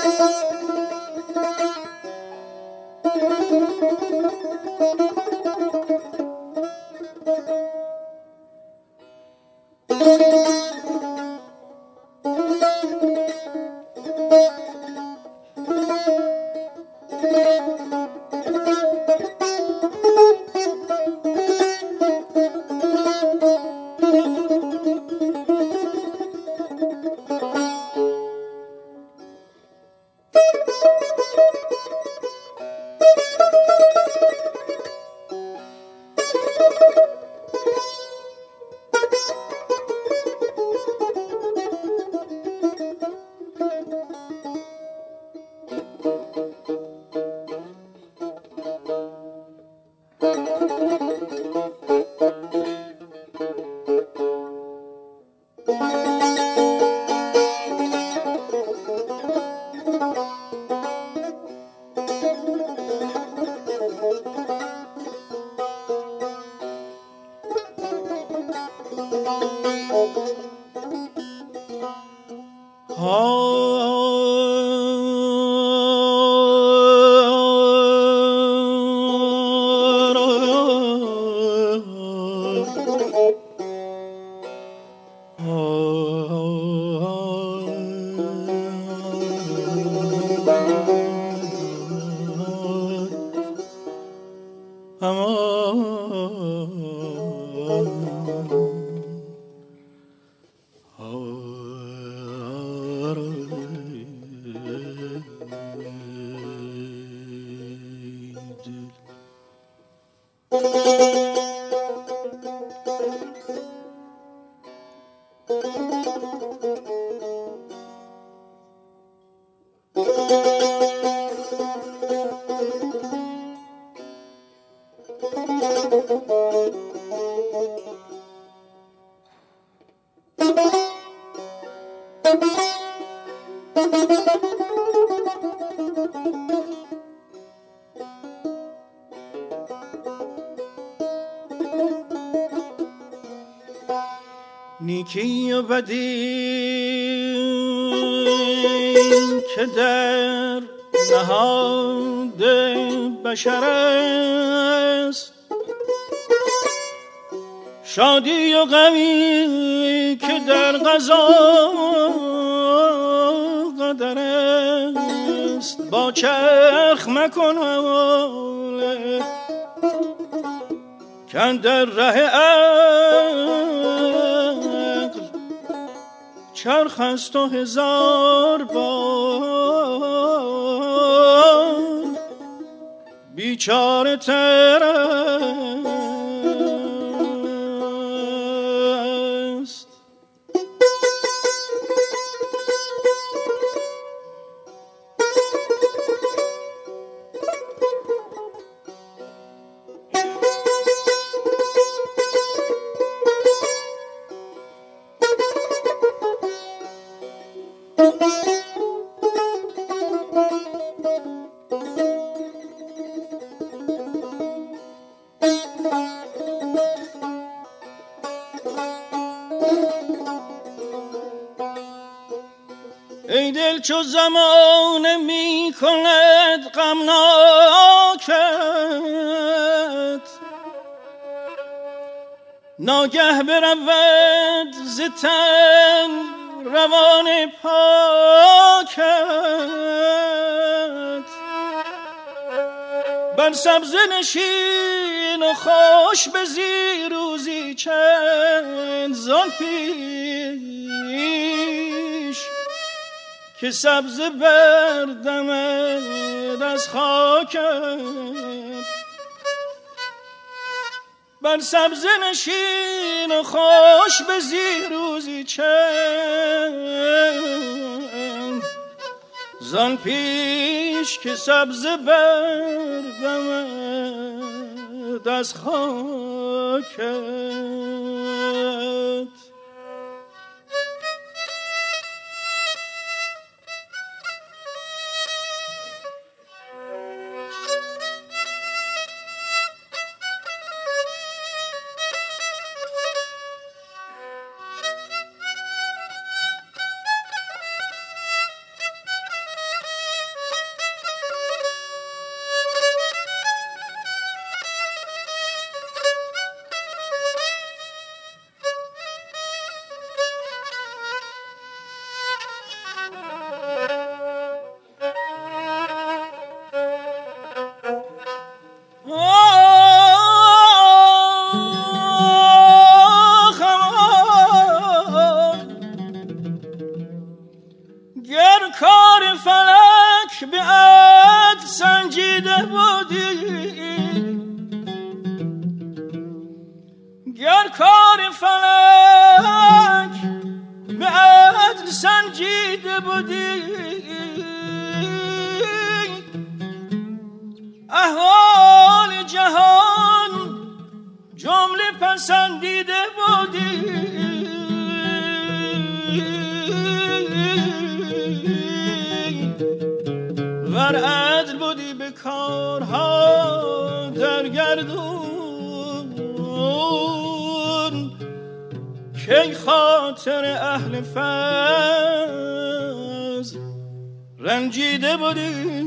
نیکی و بدی که در نهاد بشر است، شادی و غمی که در قضا قدر است. با چرخ مکن حواله کن در ره عقل چرخ است و هزار بار بیچاره تر است. ای دل چو زمانه می کند غمناکت، ناگه برود ز تن روان پاکت. بر سبزه نشین و خوش بزی روزی چند زان پیش که سبزه بردمد از خاکت. بر سبزه نشین و خوش بزی روزی چند زان پیش که سبزه بردمد از خاکت. پسندیده بودی ور عدل بودی به کارها در گردون کی خاطر اهل فضل رنجیده بودی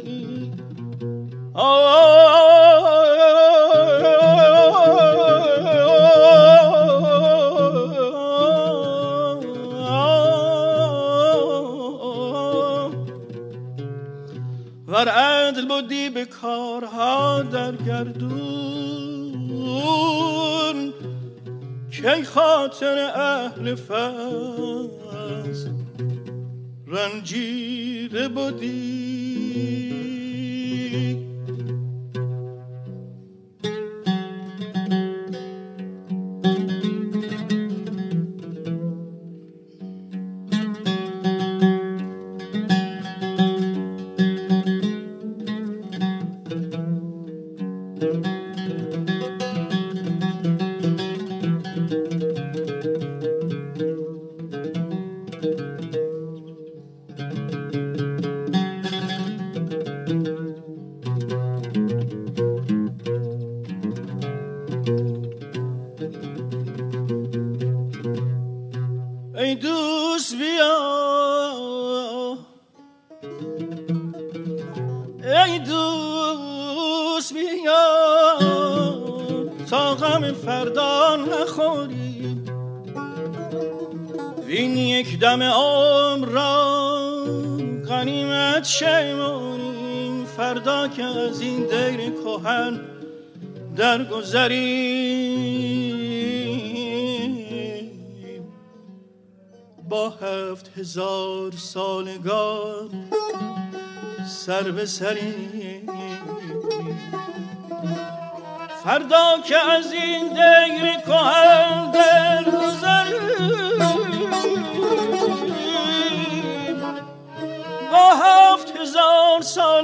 ور عدل بودی به کارها در گردون کی خاطر اهل فضل رنجیده بودی ای دوست بیا ای دوست بیا تا غم فردا نخوری این یک دم عمر را غنیمت شمریم فردا که از این دیر کهن درگذریم با 7000 سالگان سر به سریم فردا که از این دیر کهن درگذریم با 7000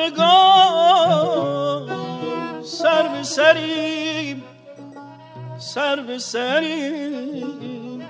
سالگان سر به سریم سر به سریم